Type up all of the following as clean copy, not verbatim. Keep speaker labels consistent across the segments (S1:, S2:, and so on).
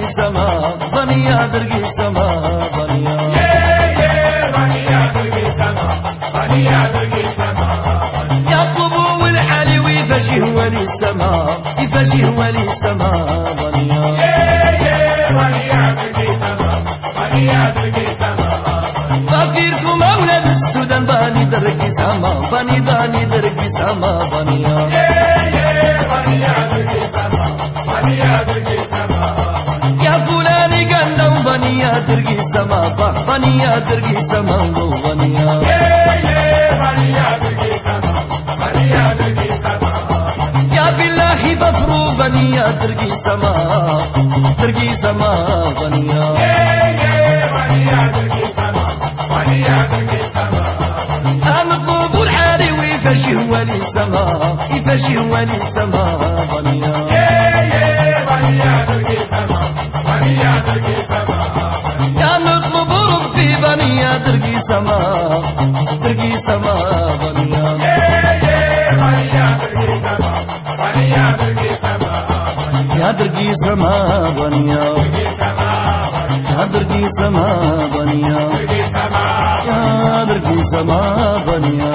S1: سما بنيا درقي سما بنيا
S2: بنيا درقي سما بنيا درقي سما
S1: يطلبوا العلي ويفشي هو لي السما يفشي هو لي السما بنيا
S2: بنيا درقي سما بنيا درقي سما
S1: فاكركم أولاد السودان بني درقي سما بني درقي سما بنيا
S2: بنيا درقي سما بنيا درقي سما
S1: يا فلاني قالوا بنيا درقي سما بنيا درقي سما بنيا
S2: بنيا درقي سما بنيا درقي سما
S1: يا بالله بفرو بنيا درقي سما درقي سما بنيا
S2: بنيا درقي سما بنيا درقي سما
S1: المطلوب العالي ويفشي هو لي السما يفشي هو لي السما بنيا
S2: بنيا درقي سما بنيا درقي سما
S1: يا مطلوب ربي بنيا درقي سما درقي سما بنيا
S2: بنيا درقي سما بنيا درقي سما
S1: يا درقي سما بنيا يا درقي سما بنيا يا درقي سما بنيا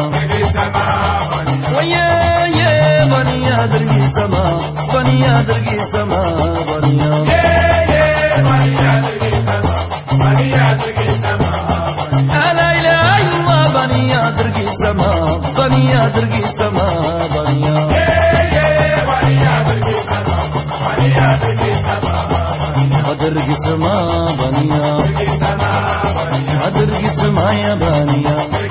S1: ويا يا بنيا درقي سما بنيا درقي سما بنيا لا اله الا الله بنيا درقي سما بنيا درقي سما بنيا درقي سما بنيا درقي سما يا بنيا